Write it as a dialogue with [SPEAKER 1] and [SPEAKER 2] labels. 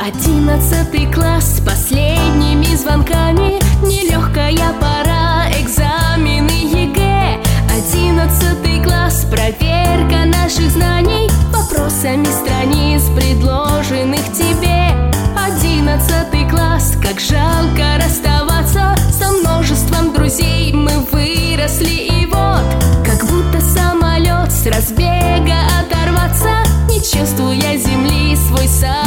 [SPEAKER 1] 11 класс с последними звонками, нелегкая пора, экзамены ЕГЭ. 11 класс, проверка наших знаний вопросами страниц, предложенных тебе. 11 класс, как жалко расставаться со множеством друзей. Мы выросли и вот, как будто самолет с разбега оторваться, не чувствуя земли свой сад.